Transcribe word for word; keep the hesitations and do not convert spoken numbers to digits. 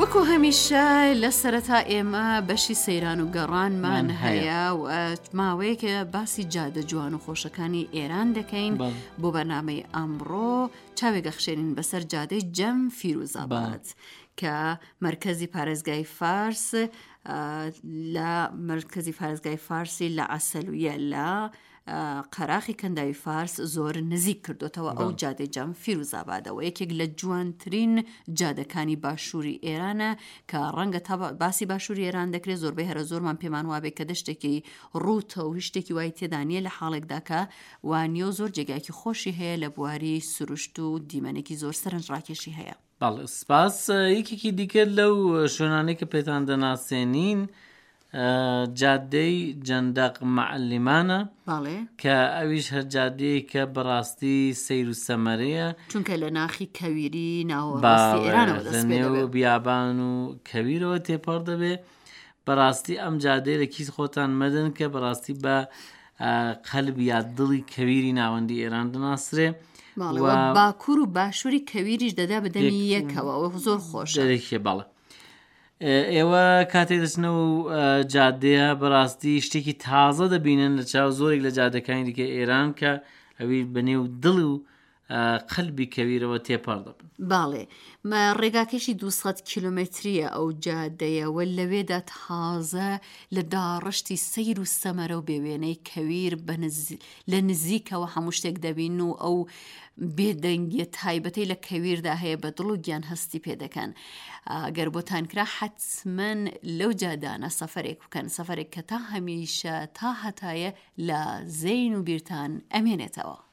وەکو هەمیشە لە سەرەتا ئێمە بەشی سەیران و گەڕانمان هەیە و ماوەیەکە باسی جادە جوان و خۆشەکانی ئێران دەکەین بۆ بەرنامەی ئەمڕۆ چاوێگە خشێنین بەسەر جادەی جەم فیروزاباد کە مرکزی پارێزگای فارس لە مرکزی پارێزگای فارسی لە عەسەلویە لە قەراخی کەنداوی فارس زۆر نزیک کردوتەوە ئەو جادەی جەم فیروزابادەوە یەکێک لە جوانترین جادەکانی باشووری ئێرانە کە ڕەنگە تا باسی باشووری ئێران دەکرێت زۆربەی هەرە زۆرمان پێمان وابێ کە دەشتێکی ڕووتە و شتێکی وای تێدا نیە لە حاڵێکدا کە وانیۆ زۆر جێگایکی خۆشی هەیە لە بواری سروشت و دیمەنێکی زۆر سەرنجڕاکێشی هەیە. بەڵێ سپاس. یەکێکی دیکە لەو شوێنانەی کە پێتان دەناسێنین جادەی جەندەق مەعەلیمانە کە ئەویش هەر جادەیە کە بەڕاستی سەیر و سەمەرەیە چونکە لە ناخی کەویری ناوەڕاستی ئێرانەوە دەست پێ دەبێت و بیابان و کەویرەوە تێپەڕ دەبێت. بەڕاستی ئەم جادەیە لە کیس خۆتان مەدەن کە بەڕاستی بە قەلبی یا دڵی کەویری ناوەندی ئێران دەناسرێ باکوور و باشووری کەویریش دەدا بەدەمی یەکەوە زۆر خۆشە. بەڵێ ئێوە کاتێک دەچنە و جادەیە بەڕاستی شتێکی تازە دەبینن لە چاو زۆرێک لە جادەکانی دیکە ئێران کە ئەوی بەنێو دڵ و قەلبی کەویرەوە تێپەڕ دەبن. باڵێ ڕێگاکەشی دووسەد کیلۆمەتریە ئەو جادەیەوە لەوێدا تازە لە داڕشتی سەیر و سەمەرە و بێوێنەی کەویر لە نزیکەوە هەموو شتێک دەبین و ئەو بێدەنگیە تایبەتەی لە کەویردا هەیە بە دڵ و گیان هەستی پێ دەکەن. گەر بۆتان کرا حتمەن لەو جادانە سەفەرێک بکەن، سەفەرێک کە تا هەمیشە تا هەتایە لە زەین و بیرتان ئەمێنێتەوە.